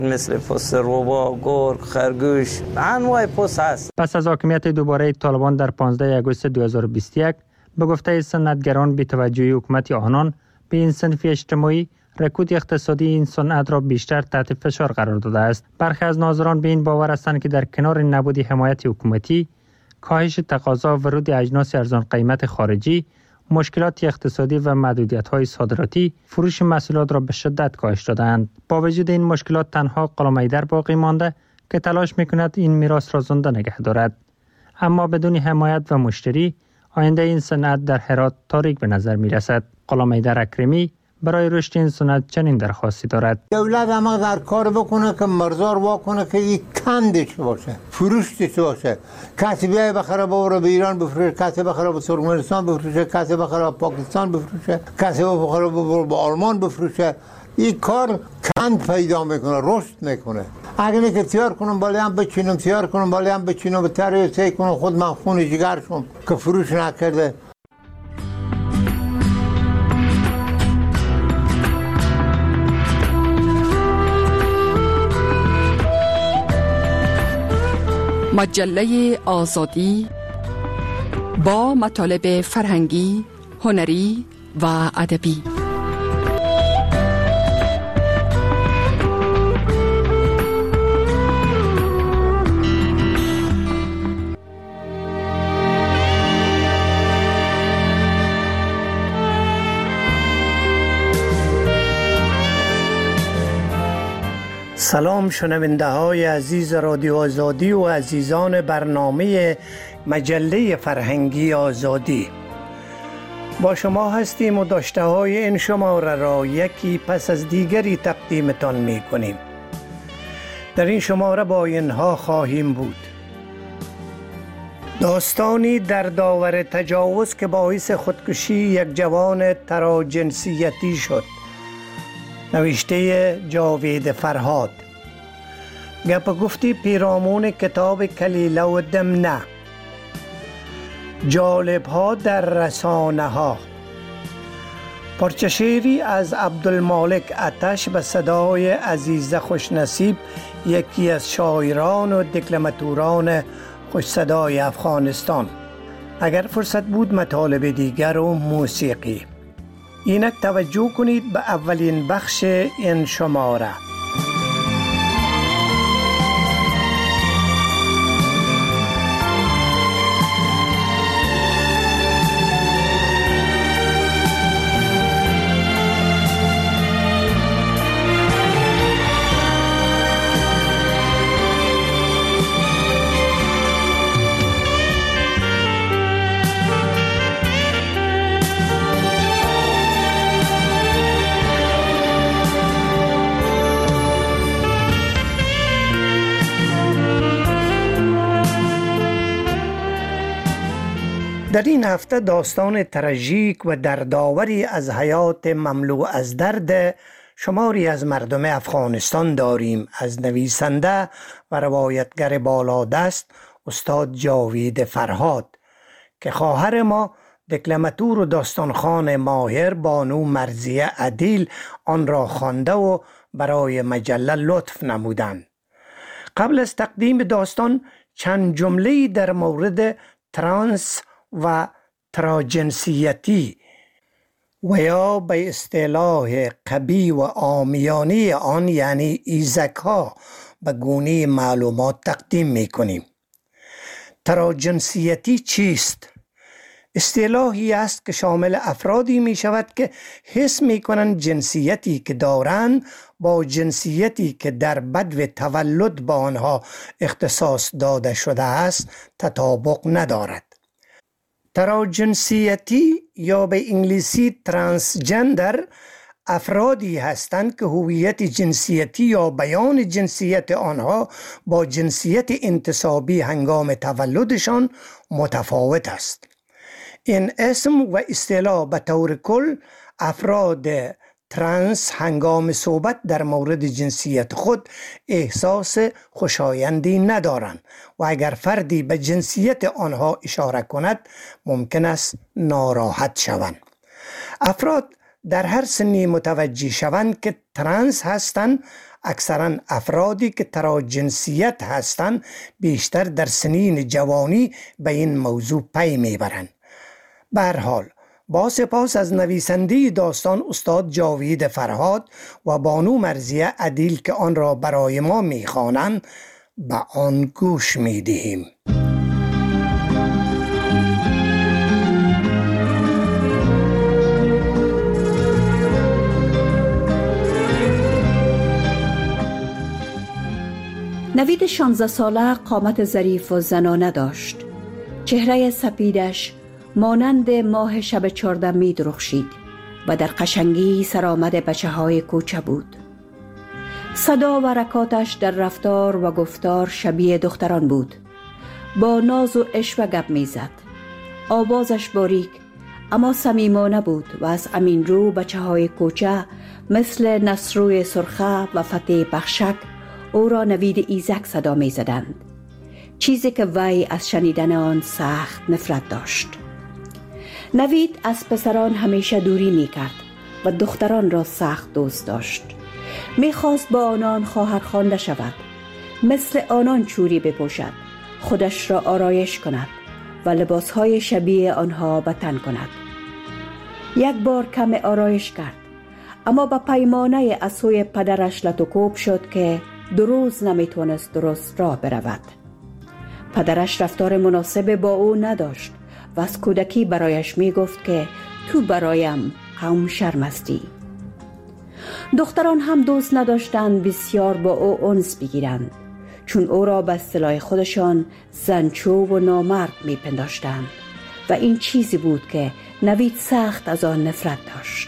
مثل پوست روبا، گرگ، خرگوش، انواع پوست هست. پس از حاکمیت دوباره طالبان در 15 آگوست 2021 به گفته صنعتگران بی توجهی حکومت آنان به این صنف اجتماعی، رکود اقتصادی این صنعت را بیشتر تحت فشار قرار داده است. برخی از ناظران به این باور هستند که در کنار نبود حمایت حکومتی، کاهش تقاضا، ورود اجناس ارزان قیمت خارجی، مشکلات اقتصادی و محدودیت‌های صادراتی فروش محصولات را به شدت کاهش دادند. با وجود این مشکلات تنها غلام حیدر باقی مانده که تلاش می‌کند این میراث را زنده نگه دارد. اما بدون حمایت و مشتری، آینده این صنعت در هرات تاریک به نظر می‌رسد. غلام حیدر اکرمی برای رشد این صنعت چنین درخواستی دارد. دولت هم در کار بکنه که مرزار واکنه که یک کندش باشه، فروشش باشه. کسی بیای بخره ببره به ایران بفروشه، کسی بخره به ترکمنستان بفروشه، کسی بخره به پاکستان بفروشه، کسی بخره ببره به آلمان بفروشه. این کار کند پیدا میکنه، رشد میکنه. اگر که تیار کنم بالی هم بچینم، تیار کنم بالی هم بچینم، به تریسه کنم خود من خون جگر شم که فروش نکرده. مجله آزادی با مطالب فرهنگی، هنری و ادبی. سلام شنونده های عزیز رادیو آزادی و عزیزان برنامه مجله فرهنگی آزادی. با شما هستیم و داشته های این شماره را یکی پس از دیگری تقدیمتان می کنیم. در این شماره با اینها خواهیم بود: داستانی در داور تجاوز که باعث خودکشی یک جوان تراجنسیتی شد، نوشته جاوید فرهاد. گپ گفتی پیرامون کتاب کلیله و دمنه. جالب ها در رسانه ها. پارچه شعری از عبدالمالک آتش به صدای عزیزه خوشنصیب، یکی از شاعران و دکلماتوران خوش صدای افغانستان. اگر فرصت بود مطالب دیگر و موسیقی. اینک توجه کنید به اولین بخش این شماره. در این هفته داستان تراژیک و دردآوری از حیات مملو از درد شماری از مردم افغانستان داریم، از نویسنده و روایتگر بالادست استاد جاوید فرهاد که خواهر ما دکلماتور و داستانخوان ماهر بانو مرضیه عدیل آن را خوانده و برای مجله لطف نمودند. قبل از تقدیم داستان چند جمله در مورد ترانس و تراجنسیتی و یا به اصطلاح قبی و عامیانه آن یعنی ایزک ها به گونه معلومات تقدیم می کنیم. تراجنسیتی چیست؟ اصطلاحی است که شامل افرادی می شود که حس می کنند جنسیتی که دارند با جنسیتی که در بدو تولد با آنها اختصاص داده شده است تطابق ندارد. تراجنسیتی یا به انگلیسی ترانسجندر افرادی هستند که هویت جنسیتی یا بیان جنسیت آنها با جنسیت انتصابی هنگام تولدشان متفاوت است. این اسم و اصطلاح به طور کل افراد ترانس هنگام صحبت در مورد جنسیت خود احساس خوشایندی ندارند و اگر فردی به جنسیت آنها اشاره کند ممکن است ناراحت شوند. افراد در هر سنی متوجه شوند که ترانس هستند اکثرا افرادی که تراجنسیت هستند بیشتر در سنین جوانی به این موضوع پی میبرند. به هر حال با سپاس از نویسنده داستان استاد جاوید فرهاد و بانو مرضیه عدیل که آن را برای ما میخوانند، به آن گوش میدهیم. نوید 16 ساله قامت ظریف و زنانه داشت. چهره سپیدش مانند ماه شب 14 می درخشید و در قشنگی سرآمد بچه‌های کوچه بود. صدا و حرکاتش در رفتار و گفتار شبیه دختران بود. با ناز و عشوه گپ میزد. آوازش باریک اما صمیمانه بود و از امین رو بچه‌های کوچه مثل نصروی سرخه و فتح بخشک او را نوید ایزک صدا می زدند. چیزی که وی از شنیدن آن سخت نفرت داشت. نوید از پسران همیشه دوری می کرد و دختران را سخت دوست داشت. می خواست با آنان خواهر خوانده شود، مثل آنان چوری بپوشد، خودش را آرایش کند و لباسهای شبیه آنها به تن کند. یک بار کم آرایش کرد، اما با پیمانه از سوی پدرش لطوکوب شد که 2 روز نمیتونست درست راه برود. پدرش رفتار مناسب با او نداشت و از کودکی برایش میگفت که تو برایم قوم شرمستی. دختران هم دوست نداشتند بسیار با او انس بگیرند، چون او را به اصطلاح خودشان زنچو و نامرد میپنداشتند و این چیزی بود که نوید سخت از آن نفرت داشت.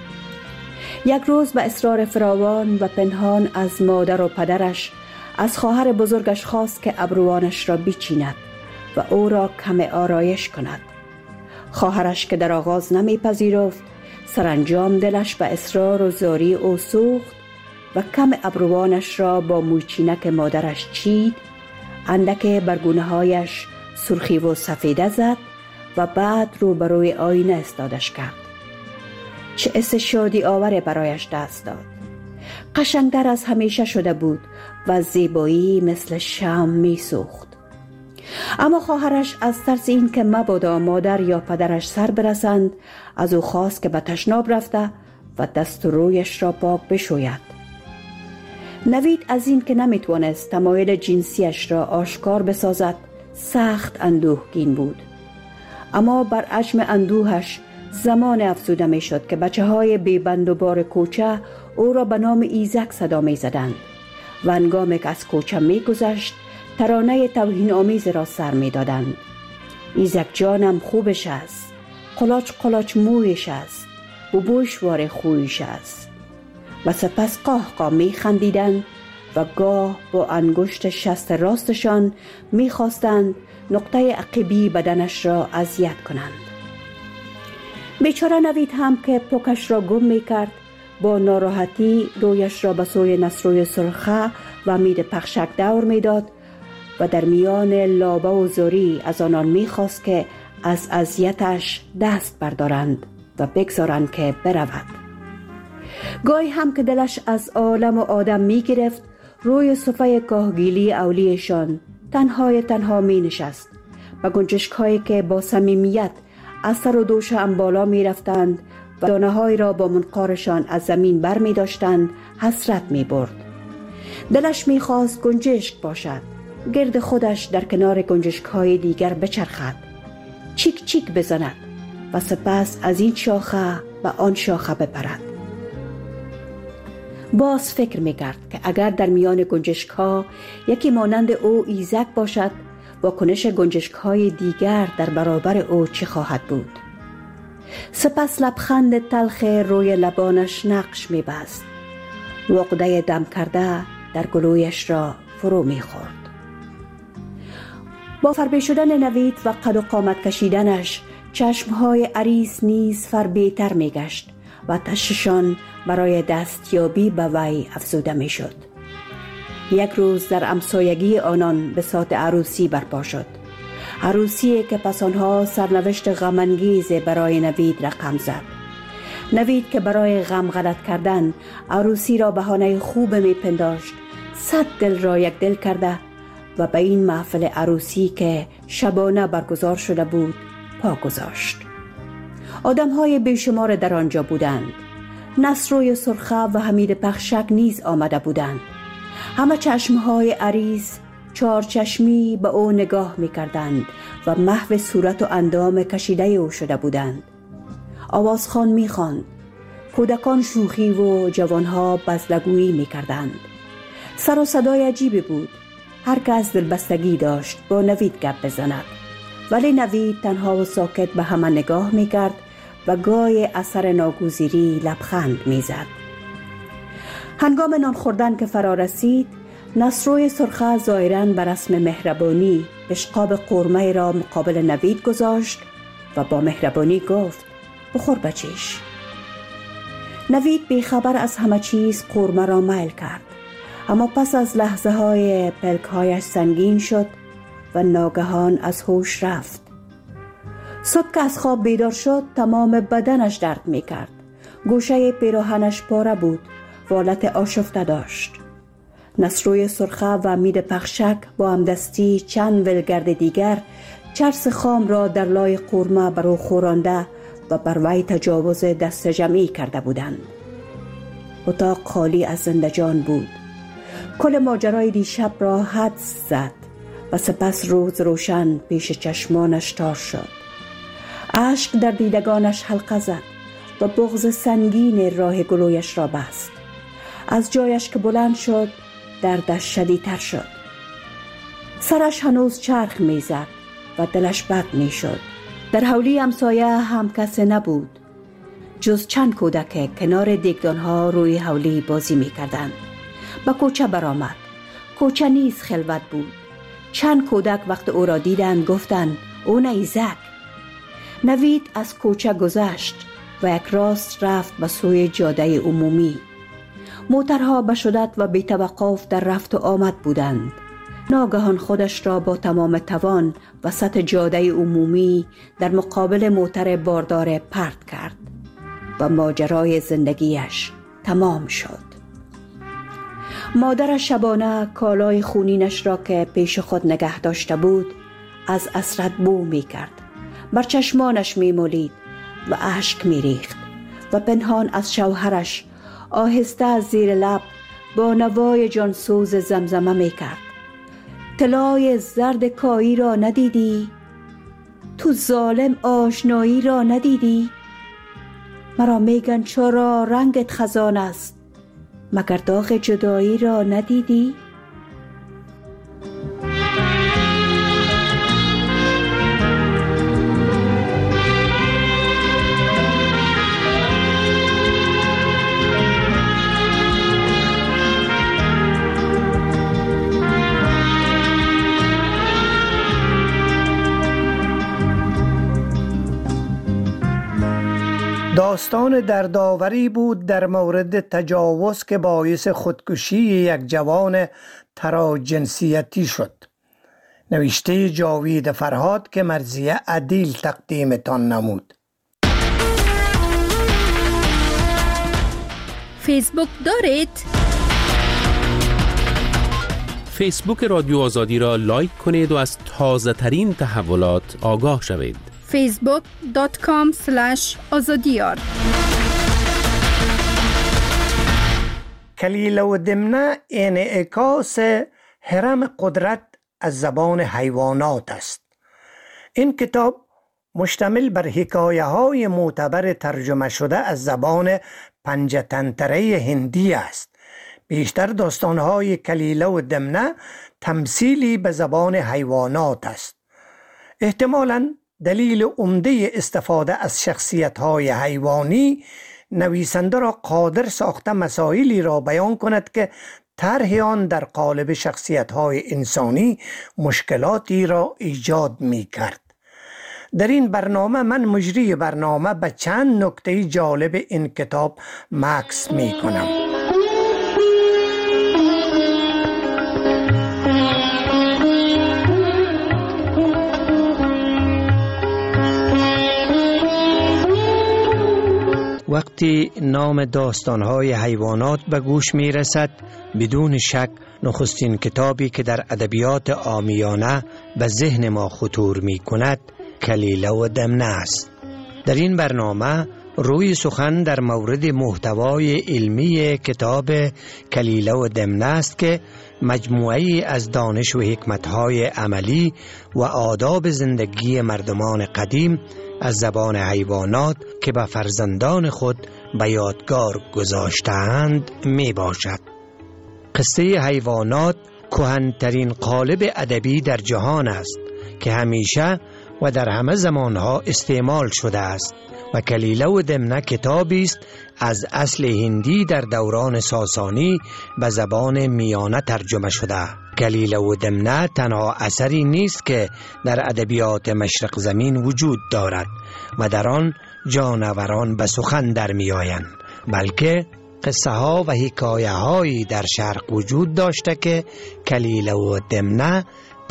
یک روز به اصرار فراوان و پنهان از مادر و پدرش از خواهر بزرگش خواست که ابروانش را بچیند و او را کم آرایش کند. خواهرش که در آغاز نمیپذیرفت، سرانجام دلش به اصرار و زاری او سوخت و کم ابروانش را با موچینک مادرش چید، اندک بر گونه‌هایش سرخی و سفیده زد و بعد روبروی آینه استادش کرد. چه حس شادی آور برایش دست داد. قشنگتر از همیشه شده بود و زیبایی مثل شمع می سوخت. اما خواهرش از ترس این که مبادا مادر یا پدرش سر برسند، از او خواست که به تشناب رفته و دست و رویش را پاک بشوید. نوید از این که نمیتوانست تمایل جنسیش را آشکار بسازد سخت اندوهگین بود. اما بر عجم اندوهش زمان افزوده می شد که بچه‌های بی‌بند و بار کوچه او را به نام ایزک صدا می زدند و هنگامی که از کوچه می گذشت ترانه توهین آمیز را سر می دادند. ایزک جانم خوبش است، قلاچ قلاچ مویش است، بوشوار خویش است. و سپس قاه می خندیدند و گاه با انگشت شست راستشان می خواستند نقطه عقبی بدنش را اذیت کنند. بیچاره نوید هم که پوکش را گم می کرد، با ناراحتی رویش را به سوی نصروی سرخه و مید پخشک دور می داد و در میان لابه و زاری از آنان می خواست که از اذیتش دست بردارند و بگذارند که برود. گاهی هم که دلش از عالم و آدم می گرفت، روی صفحه کاهگیلی اولیشان تنها می نشست. و گنجشک هایی که با صمیمیت از سر و دوش هم بالا می رفتند و دانه های را با منقارشان از زمین بر می داشتند حسرت می برد. دلش می خواست گنجشک باشد، گرد خودش در کنار گنجشک های دیگر بچرخد، چیک چیک بزند و سپس از این شاخه و آن شاخه بپرد. باز فکر می کرد که اگر در میان گنجشک ها یکی مانند او ایزک باشد، واکنش گنجشک های دیگر در برابر او چه خواهد بود؟ سپس لبخند تلخ روی لبانش نقش می بست. عقده دم کرده در گلویش را فرو می خورد. با فربه شدن نوید و قد و قامت کشیدنش چشمهای عریس نیز فربه‌تر می گشت و تششان برای دستیابی به وی افزوده می شد. یک روز در همسایگی آنان بساط عروسی برپا شد. عروسی که پس آنها سرنوشت غم‌انگیز برای نوید رقم زد. نوید که برای غم غلط کردن عروسی را بهانه خوب می پنداشت 100 دل را یک دل کرده و به این محفل عروسی که شبانه برگزار شده بود پا گذاشت. آدم‌های بیشمار در آنجا بودند. نصروی سرخه و حمید پخشک نیز آمده بودند. همه چشمهای عریس چارچشمی به او نگاه می‌کردند و محو صورت و اندام کشیده او شده بودند. آوازخوان می‌خواند. کودکان شوخی و جوانها بزلگویی می‌کردند. سر و صدای عجیبی بود. هر کس دلبستگی داشت با نوید گپ بزند، ولی نوید تنها و ساکت به همه نگاه می‌کرد و گاهی اثر ناگزیری لبخند می‌زد. هنگام نان خوردن که فرا رسید، نصروی سرخه ظاهراً به رسم مهربانی بشقاب قورمه را مقابل نوید گذاشت و با مهربانی گفت بخور بچیش. نوید بیخبر از همه چیز قورمه را میل کرد، اما پس از لحظه های پلک‌هایش سنگین شد و ناگهان از هوش رفت. صبح که از خواب بیدار شد تمام بدنش درد می کرد. گوشه پیراهنش پاره بود و حالت آشفته داشت. نصروی سرخه و حمید پخشک با همدستی چند ولگرد دیگر چرس خام را در لای قورمه بر او خورانده و بر وی تجاوز دست جمعی کرده بودند. اتاق خالی از زنده جان بود. کل ماجرای دیشب را حدس زد و سپس روز روشن پیش چشمانش تار شد. اشک در دیدگانش حلقه زد و بغض سنگین راه گلویش را بست. از جایش که بلند شد دردش شدیدتر شد. سرش هنوز چرخ میزد و دلش بد میشد. در حولی همسایه هم کسی نبود جز چند کودک که کنار دیگدانها روی حولی بازی میکردند. به کوچه برآمد. کوچه نیز خلوت بود. چند کودک وقت او را دیدند گفتند او نیزک. نوید از کوچه گذشت و یک راست رفت به سوی جاده عمومی. موترها به شدت و بی توقف در رفت و آمد بودند. ناگهان خودش را با تمام توان وسط جاده عمومی در مقابل موتر باردار پرت کرد و ماجرای زندگیش تمام شد. مادر شبانه کالای خونینش را که پیش خود نگه داشته بود از حسرت بو می کرد. بر چشمانش می مالید و اشک می ریخت و پنهان از شوهرش آهسته از زیر لب با نوای جانسوز زمزمه می کرد. طلای زرد کایی را ندیدی؟ تو ظالم آشنایی را ندیدی؟ مرا میگن چرا رنگت خزان است، مگر داغ جدایی را ندیدی؟ داستان دردآوری بود در مورد تجاوز که باعث خودکشی یک جوان تراجنسیتی شد. نوشته جاوید فرهاد که مرضیه عدیل تقدیمتان نمود. فیسبوک دارید؟ فیسبوک رادیو آزادی را لایک کنید و از تازه ترین تحولات آگاه شوید. facebook.com/azadiyar کلیله و دمنه انعکاس هرم قدرت از زبان حیوانات است. این کتاب مشتمل بر حکایه های معتبر ترجمه شده از زبان پنجتنتره هندی است. بیشتر داستانهای کلیله و دمنه تمثیلی به زبان حیوانات است. احتمالاً دلیل عمده استفاده از شخصیت‌های حیوانی نویسنده را قادر ساخته مسائلی را بیان کند که طرح آن در قالب شخصیت‌های انسانی مشکلاتی را ایجاد می‌کرد. در این برنامه من مجری برنامه به چند نکته جالب این کتاب مکث می‌کنم. وقت وقتی نام داستان‌های حیوانات به گوش می‌رسد، بدون شک نخستین کتابی که در ادبیات عامیانه به ذهن ما خطور می‌کند کلیله و دمنه است. در این برنامه روی سخن در مورد محتوای علمی کتاب کلیله و دمنه است که مجموعه‌ای از دانش و حکمت‌های عملی و آداب زندگی مردمان قدیم از زبان حیوانات که به فرزندان خود به یادگار گذاشته‌اند می باشد. قصه حیوانات کهن‌ترین قالب ادبی در جهان است که همیشه و در همه زمانها استعمال شده است و کلیله و دمنه کتابی است از اصل هندی در دوران ساسانی به زبان میانه ترجمه شده. کلیله و دمنه تنها اثری نیست که در ادبیات مشرق زمین وجود دارد و در آن جانوران به سخن در می آیند، بلکه قصه ها و حکایه هایی در شرق وجود داشته که کلیله و دمنه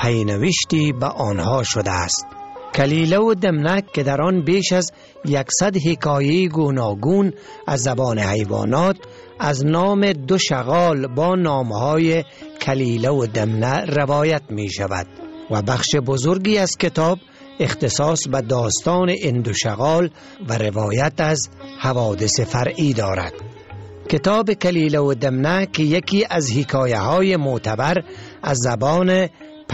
پینوشتی به آنها شده است. کلیله و دمنه که در آن بیش از 100 حکایه گوناگون از زبان حیوانات از نام دو شغال با نامهای کلیله و دمنه روایت می شود و بخش بزرگی از کتاب اختصاص به داستان این دو شغال و روایت از حوادث فرعی دارد. کتاب کلیله و دمنه که یکی از حکایه های معتبر از زبان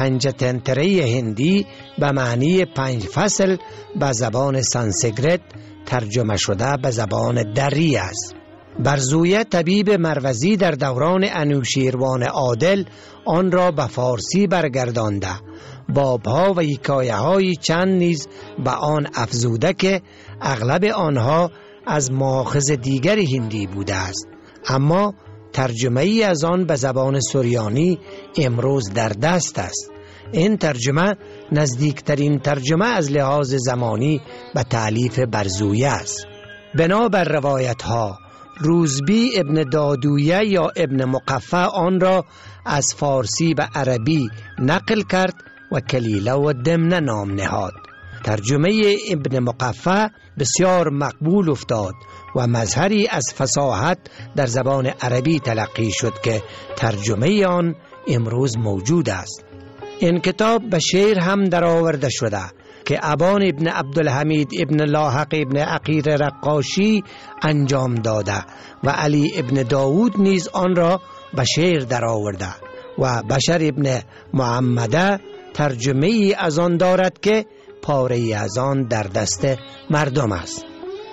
پنجتنتره هندی به معنی 5 فصل به زبان سانسکریت ترجمه شده به زبان دری است. برزویه طبیب مروزی در دوران انوشیروان عادل آن را به فارسی برگردانده، بابها و حکایه های چند نیز به آن افزوده که اغلب آنها از ماخذ دیگر هندی بوده است، اما ترجمه ای از آن به زبان سریانی امروز در دست است. این ترجمه نزدیکترین ترجمه از لحاظ زمانی به تألیف برزویه است. بنابر روایت ها روزبی ابن دادویه یا ابن مقفع آن را از فارسی به عربی نقل کرد و کلیله و دمنه نام نهاد. ترجمه ابن مقفع بسیار مقبول افتاد و مظهری از فصاحت در زبان عربی تلقی شد که ترجمه آن امروز موجود است. این کتاب به شعر هم درآورده شده که ابان ابن عبدالحمید ابن لاحق ابن عقیر رقاشی انجام داده و علی ابن داود نیز آن را به شعر درآورده و بشر ابن محمده ترجمه ای از آن دارد که پاره ای از آن در دست مردم است.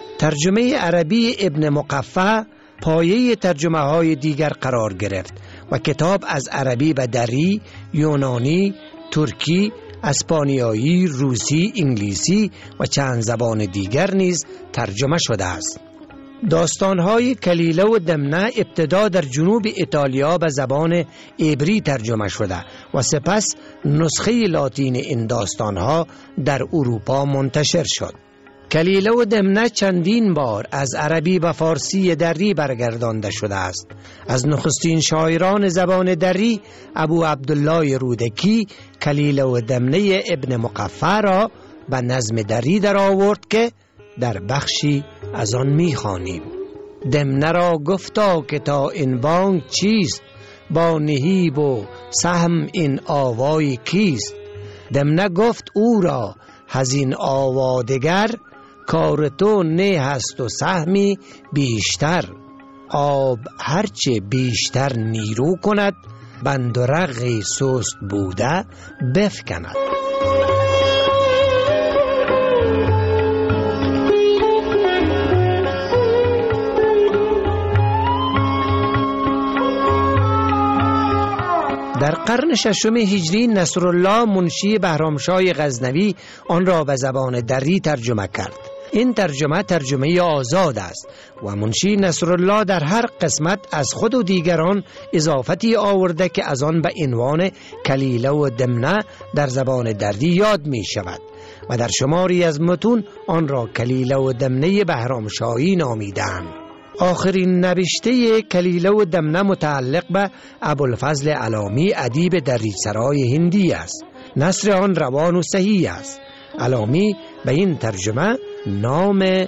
ترجمه عربی ابن مقفع پایه ترجمه های دیگر قرار گرفت و کتاب از عربی به دری، یونانی، ترکی، اسپانیایی، روسی، انگلیسی و چند زبان دیگر نیز ترجمه شده است. داستان‌های کلیله و دمنه ابتدا در جنوب ایتالیا به زبان عبری ترجمه شده و سپس نسخه لاتین این داستان‌ها در اروپا منتشر شد. کلیله و دمنه چندین بار از عربی به فارسی دری برگردانده شده است. از نخستین شاعران زبان دری ابو عبدالله رودکی کلیله و دمنه ابن مقفع را به نظم دری در آورد که در بخشی از آن می‌خوانیم. دمنه را گفتا که تا این بانگ چیست، با نهیب و سهم این آوای کیست. دمنه گفت او را هزین آوادگر، کار تو نه هست و سهمی بیشتر. آب هرچه بیشتر نیرو کند، بند و رغی سست بوده بفکند. در قرن 6 هجری نصرالله منشی بهرامشاه غزنوی آن را به زبان دری ترجمه کرد. این ترجمه آزاد است و منشی نصرالله در هر قسمت از خود و دیگران اضافتی آورده که از آن به عنوان کلیله و دمنه در زبان دری یاد می شود و در شماری از متون آن را کلیله و دمنه بهرامشاهی نامیدند. آخرین نوشته کلیله و دمنه متعلق به ابوالفضل علامی ادیب دریسرای هندی است. نثر آن روان و صحیح است. علامی به این ترجمه نام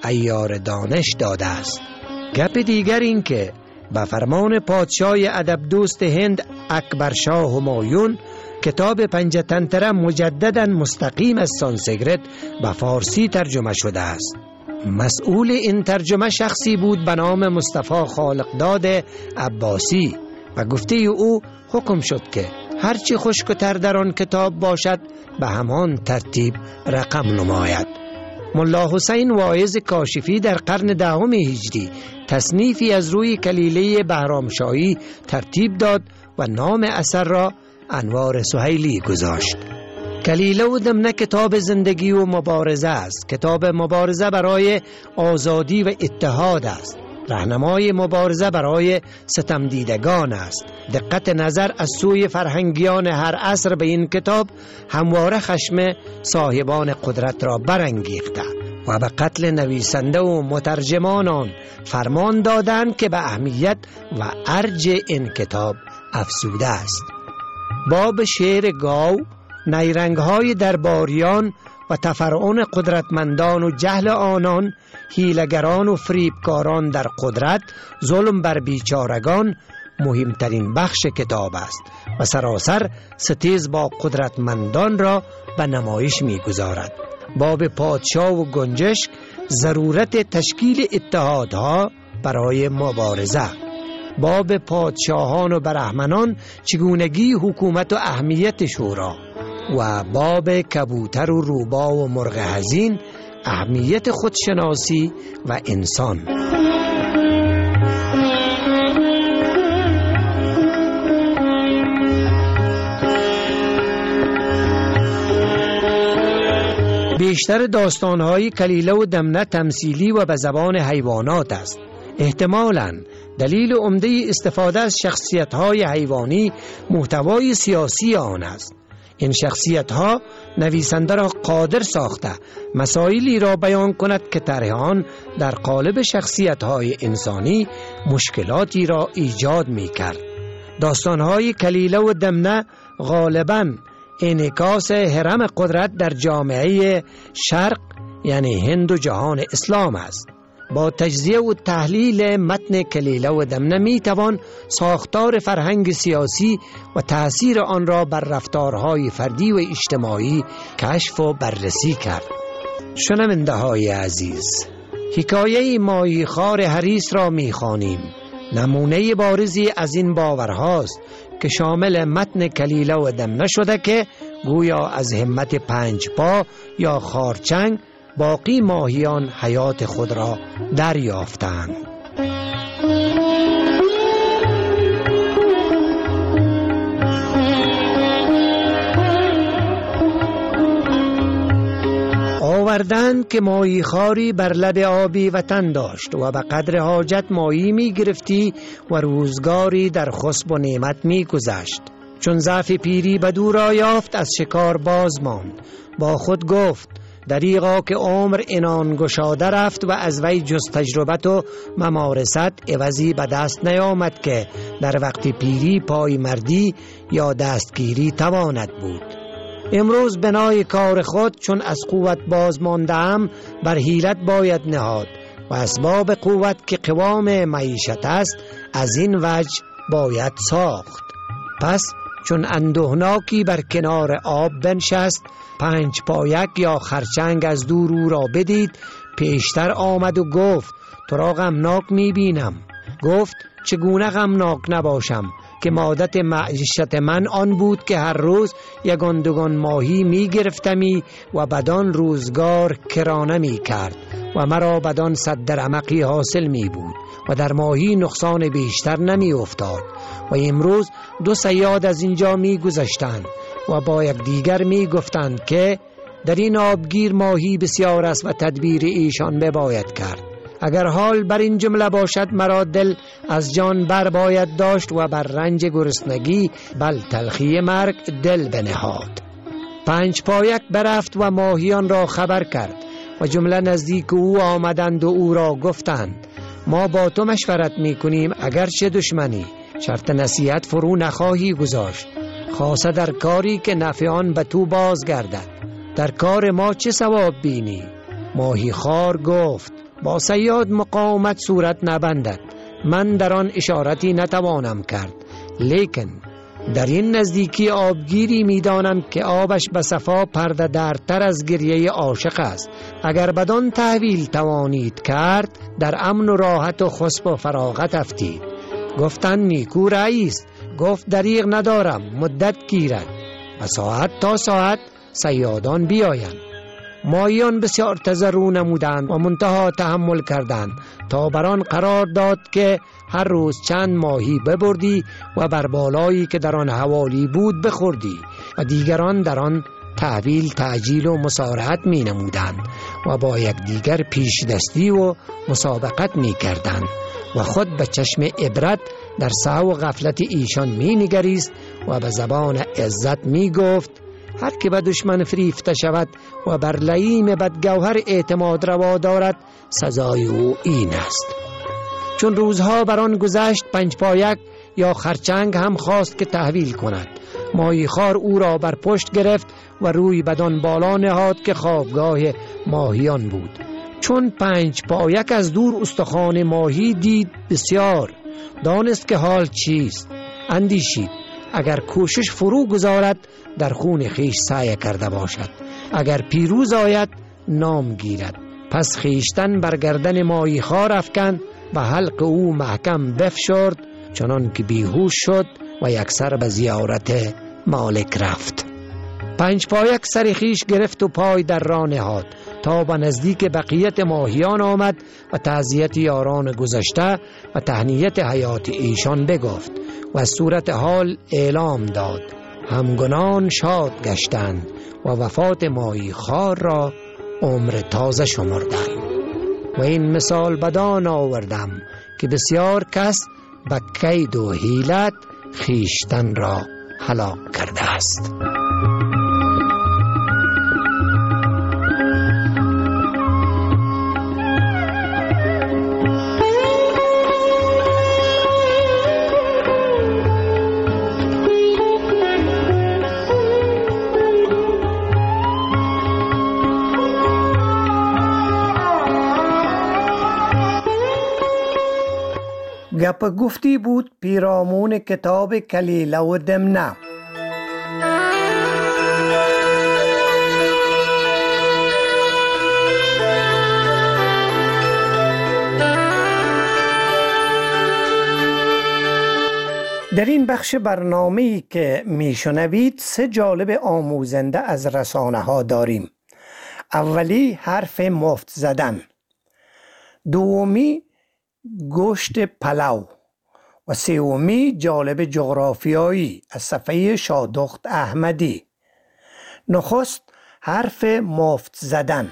عیار دانش داده است. گپ دیگر این که به فرمان پادشاه ادب دوست هند اکبر شاه همایون کتاب پنجتنتره مجددا مستقیم از سانسکریت به فارسی ترجمه شده است. مسئول این ترجمه شخصی بود به نام مصطفی خالقداد عباسی و گفته او حکم شد که هرچی خشک و تر در آن کتاب باشد به همان ترتیب رقم نماید. ملا حسین واعظ کاشفی در قرن دهم هجری تصنیفی از روی کلیله بهرامشاهی ترتیب داد و نام اثر را انوار سهیلی گذاشت. کلیله و دمنه کتاب زندگی و مبارزه است. کتاب مبارزه برای آزادی و اتحاد است. راهنمای مبارزه برای ستمدیدگان است. دقت نظر از سوی فرهنگیان هر عصر به این کتاب همواره خشم صاحبان قدرت را برانگیخته و به قتل نویسنده و مترجمانان فرمان دادند که به اهمیت و ارج این کتاب افزوده است. باب شعر گاو، نیرنگ‌های درباریان و تفرعون قدرتمندان و جهل آنان، حیله‌گران و فریبکاران در قدرت، ظلم بر بیچارگان مهمترین بخش کتاب است و سراسر ستیز با قدرتمندان را به نمایش می‌گذارد. باب پادشاه و گنجشک، ضرورت تشکیل اتحادها برای مبارزه. باب پادشاهان و برهمنان، چگونگی حکومت و اهمیت شورا. و باب کبوتر و روبا و مرغ حزین، اهمیت خودشناسی و انسان. بیشتر داستان‌های کلیله و دمنه تمثیلی و به زبان حیوانات است. احتمالاً دلیل عمده استفاده از شخصیت‌های حیوانی محتوای سیاسی آن است. این شخصیت‌ها نویسنده را قادر ساخته مسائلی را بیان کند که طرح آن در قالب شخصیت‌های انسانی مشکلاتی را ایجاد می‌کرد. داستان‌های کلیله و دمنه غالباً انعکاس هرم قدرت در جامعه شرق یعنی هند و جهان اسلام است. با تجزیه و تحلیل متن کلیله و دمنه می توان ساختار فرهنگ سیاسی و تأثیر آن را بر رفتارهای فردی و اجتماعی کشف و بررسی کرد. شنونده های عزیز، حکایه ماهیخوار حریص را می خوانیم. نمونه بارزی از این باورهاست که شامل متن کلیله و دمنه شده که گویا از همت 5 پا یا خارچنگ باقی ماهیان حیات خود را دریافتند. آوردند که ماهیخواری بر لب آبی وطن داشت و به قدر حاجت ماهی می گرفتی و روزگاری در خسب و نعمت می گذشت. چون ضعف پیری بدو را یافت از شکار باز ماند. با خود گفت دریغا که عمر عنان گشاده رفت و از وی جز تجربت و ممارست عوضی به دست نیامد که در وقت پیری پای مردی یا دستگیری تواند بود. امروز بنای کار خود چون از قوت باز ماندم بر حیلت باید نهاد و اسباب قوت که قوام معیشت است از این وجه باید ساخت. پس چون اندوهناکی بر کنار آب بنشست 5 پایک یا خرچنگ از دور او را بدید، پیشتر آمد و گفت تو را غمناک می بینم. گفت چگونه غمناک نباشم که عادت معیشت من آن بود که هر روز 1-2 ماهی می گرفتمی و بدان روزگار کرانه می کرد و مرا بدان 100 درمقی حاصل می بود و در ماهی نقصان بیشتر نمی افتاد و امروز 2 صیاد از اینجا می گذشتند و با یک دیگر می گفتند که در این آبگیر ماهی بسیار است و تدبیر ایشان بباید کرد. اگر حال بر این جمله باشد مرا دل از جان بر باید داشت و بر رنج گرسنگی بل تلخی مرگ دل بنهاد. 5 پایک برفت و ماهیان را خبر کرد و جمله نزدیک او آمدند و او را گفتند ما با تو مشورت می کنیم اگرچه دشمنی شرط نصیحت فرو نخواهی گذاشت، خاصه در کاری که نفع آن به تو بازگردد. در کار ما چه ثواب بینی؟ ماهی خوار گفت با صیاد مقاومت صورت نبندد. من در آن اشارتی نتوانم کرد، لیکن در این نزدیکی آبگیری می‌دانم که آبش به صفا پرده دارتر از گریه عاشق است. اگر بدان تحویل توانید کرد، در امن و راحت و خسب و فراغت افتید. گفتن نیکو رئیس. گفت دریغ ندارم، مدت گیرد و ساعت تا ساعت صیادان بیایند. ماهیان بسیار تضرع نمودند و منتها تحمل کردند تا بران قرار داد که هر روز چند ماهی ببردی و بر بالایی که در آن حوالی بود بخوردی و دیگران در آن تحویل تعجیل و مسارعت می نمودند و با یکدیگر پیش دستی و مسابقت می کردند و خود به چشم عبرت در سهو و غفلت ایشان می نگریست و به زبان عزت می گفت هر که به دشمن فریفته شود و بر لئیم بدگوهر اعتماد روا دارد، سزای او این است. چون روزها بر آن گذشت، پنجپایک یا خرچنگ هم خواست که تحویل کند. ماهیخوار او را بر پشت گرفت و روی بدان بالا نهاد که خوابگاه ماهیان بود. چون پنجپایک از دور استخوان ماهی دید، بسیار دانست که حال چیست. اندیشید اگر کوشش فرو گذارد در خون خیش سعی کرده باشد، اگر پیروز آید نام گیرد. پس خیشتن بر گردن ماهیخوار افکند و حلق او محکم بفشرد، چنان که بیهوش شد و یکسر به زیارت مالک رفت. پنجپایک سر خیش گرفت و پای در راه نهاد تا به نزدیک بقیت ماهیان آمد و تعزیت یاران گذشته و تهنیت حیات ایشان بگفت و از صورت حال اعلام داد. همگنان شاد گشتند و وفات ماهیخوار را عمر تازه شمردند. و این مثال بدان آوردم که بسیار کس به کید و حیلت خیشتن را هلاک کرده است. گپ گفتی بود پیرامون کتاب کلیله و دمنه. در این بخش برنامه‌ای که میشنوید 3 جانب آموزنده از رسانه ها داریم. اولی حرف مفت زدن، دومی گوشت پلو و سومی جالب جغرافیایی از صفحه شادخت احمدی. نخست حرف مفت زدن.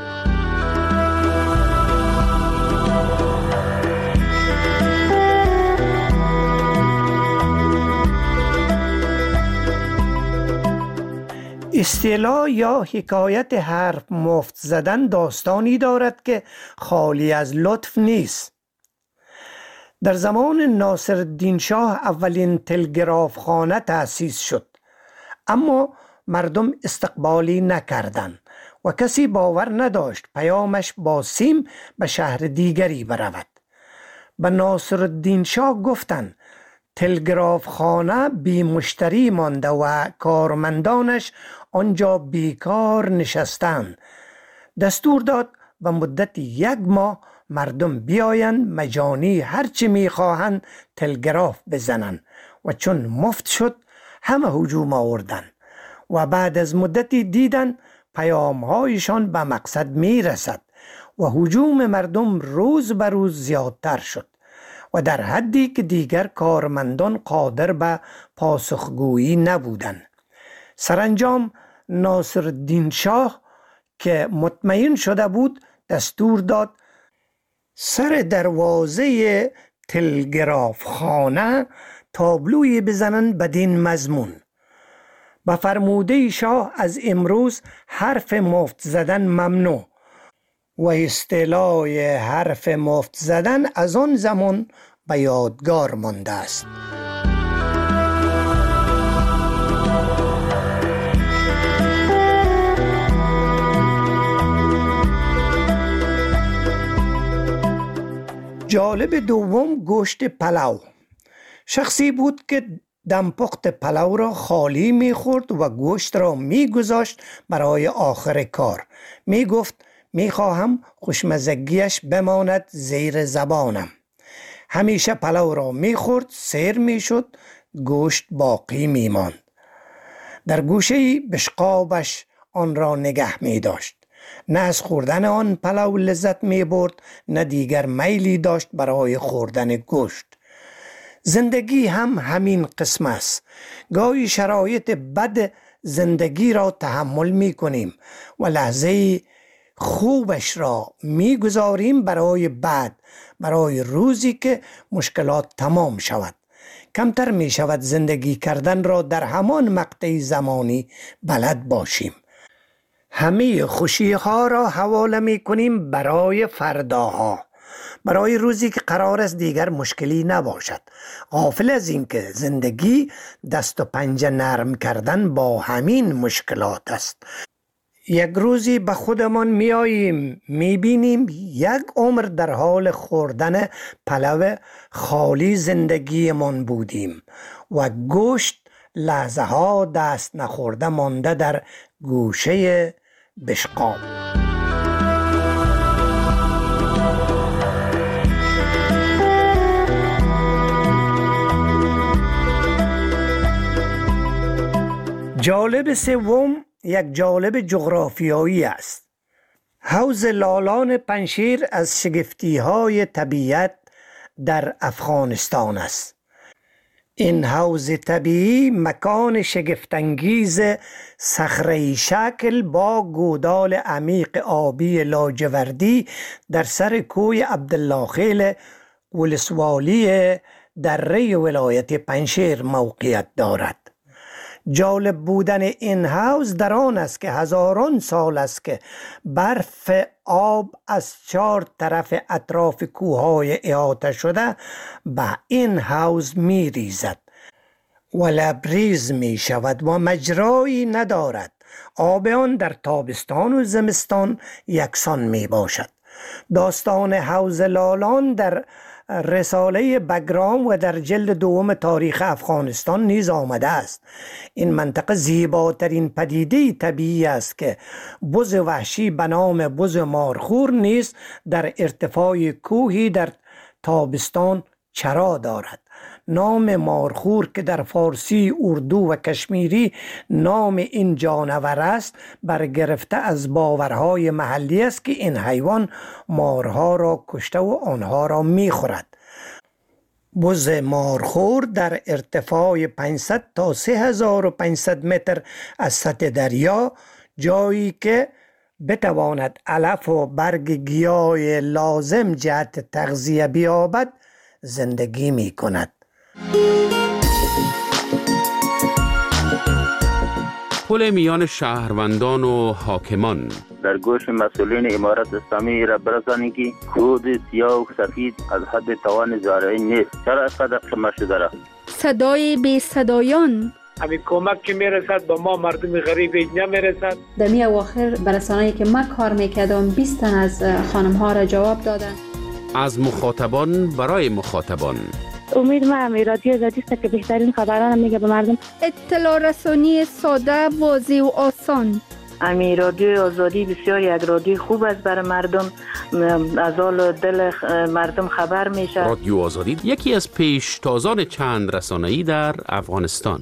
اصطلاح یا حکایت حرف مفت زدن داستانی دارد که خالی از لطف نیست. در زمان ناصرالدین شاه اولین تلگراف خانه تأسیس شد، اما مردم استقبالی نکردند و کسی باور نداشت پیامش با سیم به شهر دیگری برود. به ناصرالدین شاه گفتند تلگراف خانه بی مشتری مانده و کارمندانش آنجا بیکار نشستند. دستور داد و مدت 1 ماه مردم بیایند مجانی هرچی میخواهند تلگراف بزنند و چون مفت شد همه هجوم آوردند و بعد از مدتی دیدن پیامهایشان به مقصد میرسد و هجوم مردم روز به روز زیادتر شد و در حدی که دیگر کارمندان قادر به پاسخگویی نبودند. سرانجام ناصرالدین شاه که مطمئن شده بود دستور داد سر دروازه تلگراف خانه تابلوی بزنن بدین مضمون: به فرموده شاه از امروز حرف مفت زدن ممنوع. و اصطلاح حرف مفت زدن از آن زمان به یادگار مانده است. جالب دوم گوشت پلو. شخصی بود که دمپخت پلو را خالی می‌خورد و گوشت را می‌گذاشت برای آخر کار. می‌گفت می‌خواهم خوشمزگیش بماند زیر زبانم. همیشه پلو را می‌خورد، سیر می‌شد، گوشت باقی می‌ماند. در گوشه‌ای بشقابش آن را نگه می‌داشت. نه از خوردن آن پلو لذت می‌برد، نه دیگر میلی داشت برای خوردن گوشت. زندگی هم همین قسم است. گاهی شرایط بد زندگی را تحمل می‌کنیم و لحظه خوبش را می‌گذاریم برای بعد، برای روزی که مشکلات تمام شود. کمتر می‌شود زندگی کردن را در همان مقطع زمانی بلد باشیم. همه خوشی‌ها را حواله می‌کنیم برای فرداها، برای روزی که قرار است دیگر مشکلی نباشد، غافل از این که زندگی دست و پنجه نرم کردن با همین مشکلات است. یک روزی به خودمان میاییم میبینیم یک عمر در حال خوردن پلو خالی زندگیمان بودیم و گوشت لحظه ها دست نخورده مانده در گوشه بشقاب. جالب سوم یک جالب جغرافیایی است. حوض لالان پنشیر از شگفتی‌های طبیعت در افغانستان است. این حوض طبیعی مکان شگفت‌انگیز صخره‌ای شکل با گودال عمیق آبی لاجوردی در سر کوه عبدالله خیل ولسوالی دره ولایت پنشیر موقعیت دارد. جالب بودن این حوض در آن است که هزاران سال است که برف آب از 4 طرف اطراف کوههای احاطه شده به این حوض می ریزد و لبریز می شود و مجرایی ندارد. آب آن در تابستان و زمستان یکسان می باشد. داستان حوض لالان در رساله بگرام و در جلد دوم تاریخ افغانستان نیز آمده است. این منطقه زیباترین پدیده طبیعی است که بز وحشی به نام بز مارخور نیز در ارتفاع کوهی در تابستان چرا دارد. نام مارخور که در فارسی، اردو و کشمیری نام این جانور است، برگرفته از باورهای محلی است که این حیوان مارها را کشته و آنها را می‌خورد. بز مارخور در ارتفاع 500 تا 3500 متر از سطح دریا، جایی که بتواند علف و برگ گیاه لازم جهت تغذیه بیابد زندگی می کند. پل میان شهروندان و حاکمان. در گوش مسئولین امارت اسلامی را برسانید که کود سیاه و سفید از حد توان زارعی نیست. چرا اینقدر کم شده را؟ صدای بی صدایان. همین کمک که میرسد به ما مردم غریب نمیرسد. در می اواخر برسانه‌ای که من کار میکردم 20 تن از خانم ها را جواب دادن. از مخاطبان برای مخاطبان. امید ما رادیو آزادی است که بهترین خبران میگه به مردم. اطلاع رسانی ساده، واضح و آسان. رادیو آزادی بسیار یک رادیو خوب است برای مردم، از حال دل مردم خبر میشه. رادیو آزادی یکی از پیشتازان چند رسانه‌ای در افغانستان.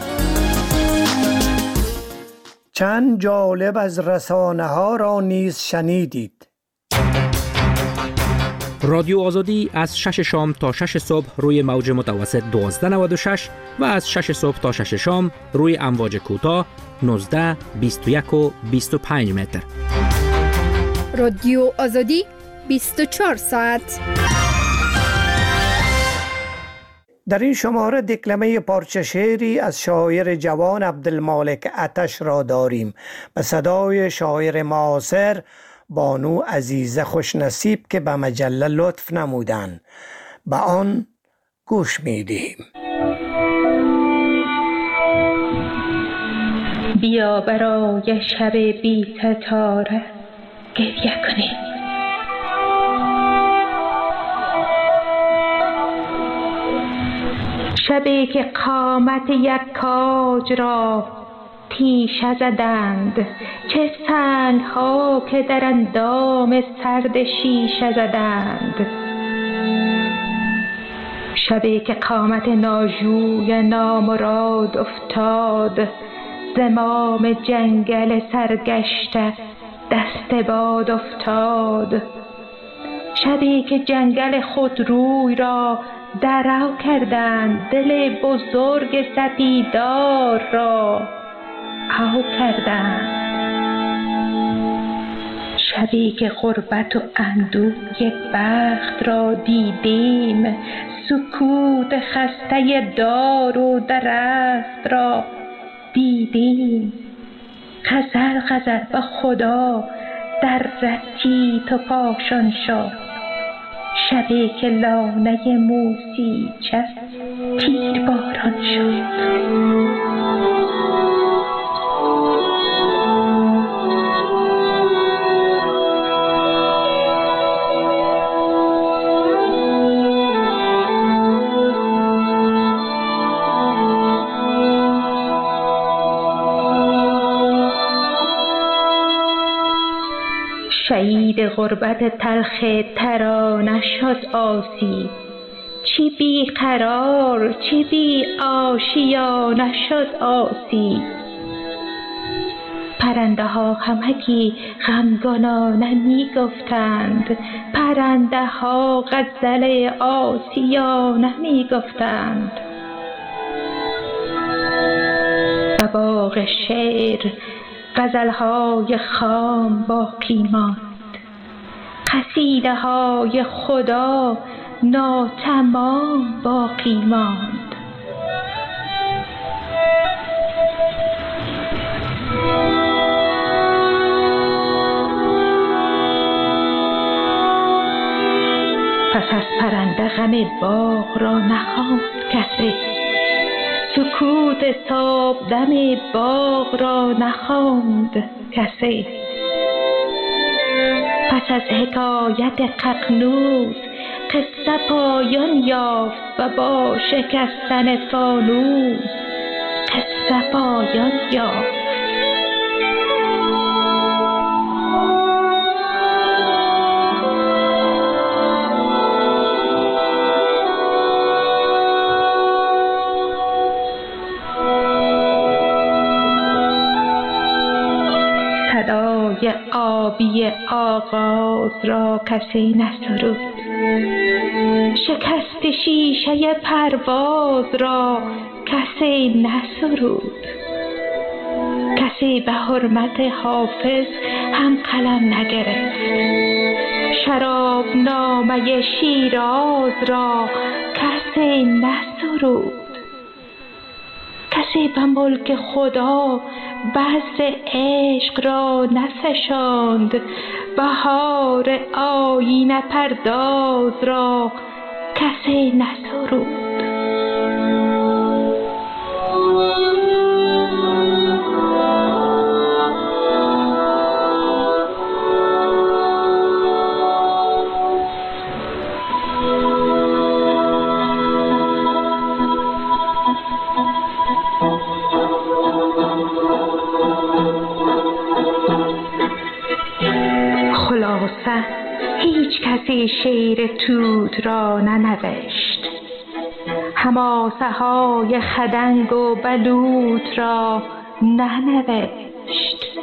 چند جالب از رسانه ها را نیز شنیدید. رادیو آزادی از 6 شام تا 6 صبح روی موج متوسط 1296 و از 6 صبح تا 6 شام روی امواج کوتاه 19، 21 و 25 متر. رادیو آزادی 24 ساعت. در این شماره دکلمه پارچه شعری از شاعر جوان عبدالمالک آتش را داریم به صدای شاعر معاصر بانو عزیزه خوشنصیب که به مجله لطف نمودند. به آن گوش می‌دهیم. بیا برای شب بی ستاره گریه کنیم. شبی که قامت یک کاج را تیشه زدند، چه سنگ ها که در اندام سرد شیشه زدند. شبی که قامت ناجوی نامراد افتاد، زمام جنگل سرگشته دست باد افتاد. شبی که جنگل خود روی را درو کردند، دل بزرگ سپیدار را او کردند. شبی که غربت و اندوه بخت را دیدیم، سکوت خسته دار و درخت را دیدیم. غزل غزل به خدا در رتی تو پاشان شد، شبی که لانه موسی چه تیر باران شد. شهید غربت تلخ ترانه شد آسی، چی بی قرار چی بی آشیانه شد آسی. پرنده ها همگی غمگنانه می گفتند، پرنده ها غزل آسیانه می گفتند. و باغ شعر غزل‌های خام باقی ماند، قصیده های خدا ناتمام باقی ماند. پس از پرنده غم باغ را نخواند کسی، سکوت صبح دم باغ را نخواند کسی. پس از حکایت ققنوس قصه پایان یافت و با شکستن فانوس قصه پایان یافت. صدای آبی آغاز را کسی نسرود، شکست شیشه پرواز را کسی نسرود. کسی به حرمت حافظ هم قلم نگرفت، شراب نامه شیراز را کسی نسرود. کسی به ملک خدا بذر عشق را نفشاند، بهار آیینه پرداز را کسی نسرود. خلاصه هیچ کسی شعر توت را ننوشت، حماسه های خدنگ و بلوط را ننوشت.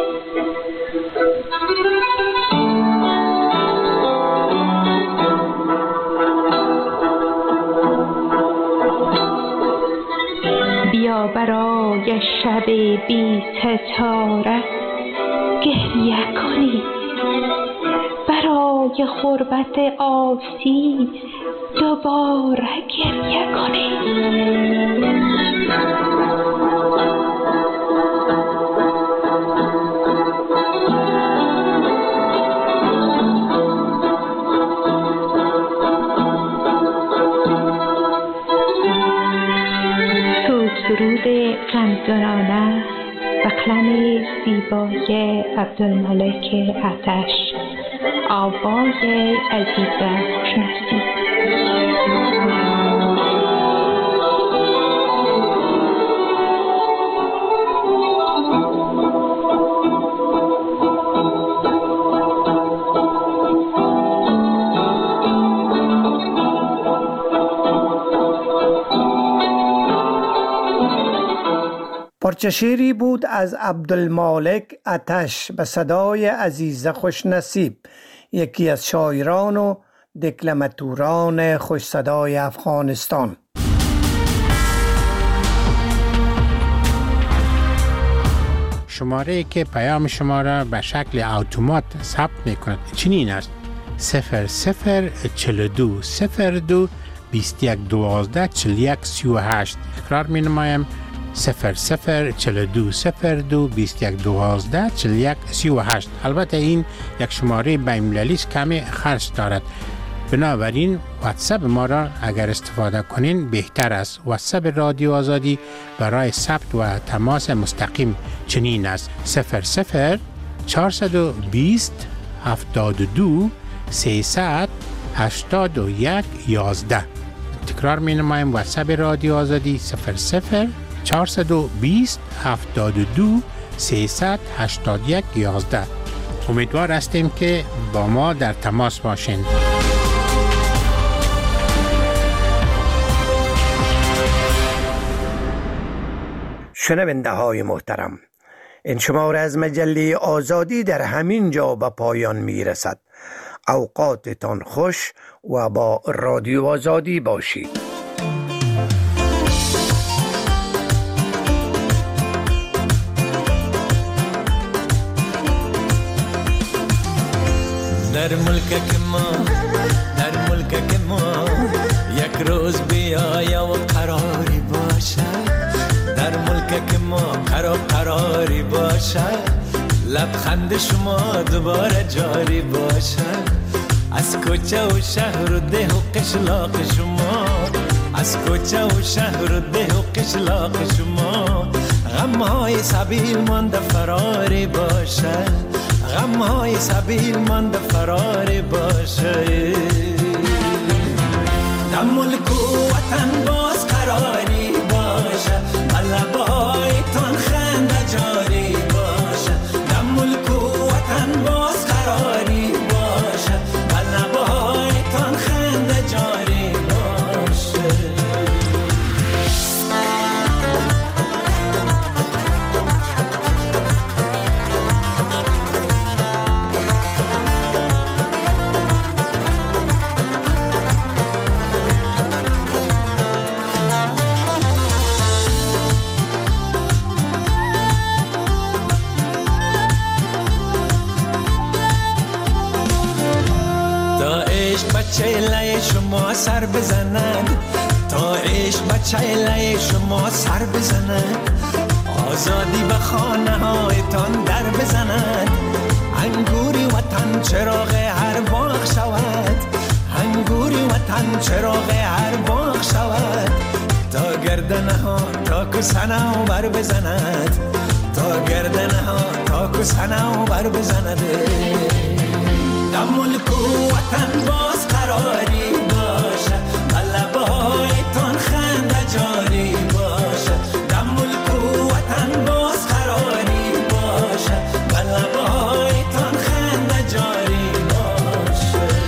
بیا برای شب بی ستاره گریه کنی، برای غربت آسی دوباره گریه کنی. سرود غمگنانه و قلم زیبای عبدالملک آتش، آواز عزیز خوشنصیب. پارچه شعری بود از عبدالمالک آتش به صدای عزیز خوش نصیب، یکی از شاعران و دکلماتوران خوش صدای افغانستان. شماره که پیام شما را به شکل اتومات ثبت می‌کند چنین است: 0042 02 21 12 41 38. تکرار می‌نمایم: 0042 02 21 12 41 38. البته این یک شماره بین‌المللی است، کمی خرج دارد، بنابراین واتساپ ما را اگر استفاده کنین بهتر است. واتساپ رادیو آزادی برای ثبت و تماس مستقیم چنین است: 00 420 72 300 81 11. تکرار می نمایم: واتساپ رادیو آزادی 00 420 72 300 81 11. امیدوار هستیم که با ما در تماس باشین. شنونده های محترم، این شماره از مجله آزادی در همین جا به پایان می رسد. اوقاتتان خوش و با رادیو آزادی باشید. در ملک ما یک روز بیاید و قراری باشد. در ملک ما قراری باشد. لبخند شما دوباره جاری باشد. از کوچه و شهر و ده و قشلاق شما، از کوچه و شهر و ده و قشلاق شما، غمهای سبیل مانده فراری باشد. غمهای سبیل مانده فراری باشد. در ملک و وطن باز قراری باشد. لبایتان خنده جاری باشد. در ملک و وطن باز قراری باشد. لبایتان خنده جاری باشد. چهله شما سر بزنند، تا عشق به چهله شما سر بزنند. آزادی به خانه هایتان در بزنند. انگوری وطن چراغ هر باغ شود. انگوری وطن چراغ هر باغ شود. تا گردنه ها تا کسنه و بر بزند. تا گردنه ها تا کسنه و بر بزند. در ملک و وطن باز قراری باشد. لبایتان خنده جاری باشد. در ملک و وطن باز قراری باشد. لبایتان خنده جاری باشد.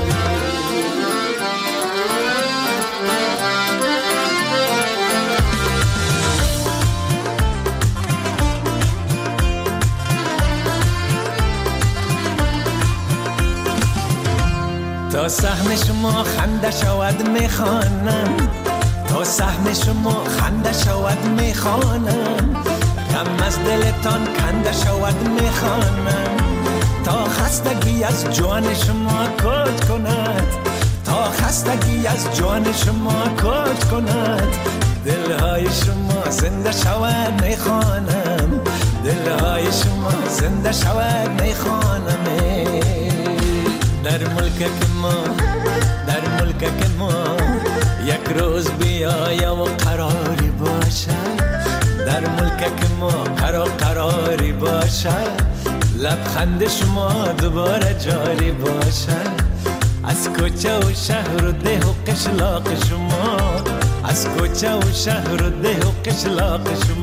تا سهم شما خنده شود میخوانم. تا سهم شما خنده شود میخوانم. غم از دلتان کنده شود میخوانم. تا خستگی از جان شما کج کند. تا خستگی از جان شما کج کند. دلهای شما زنده شود میخوانم. دلهای شما زنده شود میخوانم. در ملک ما یک روز بیاید و قراری باشد. در ملک ما قراری باشد. لبخند شما دوباره جاری باشد. از کوچه و شهر و ده و قشلاق شما، از کوچه و شهر و ده و قشلاق شما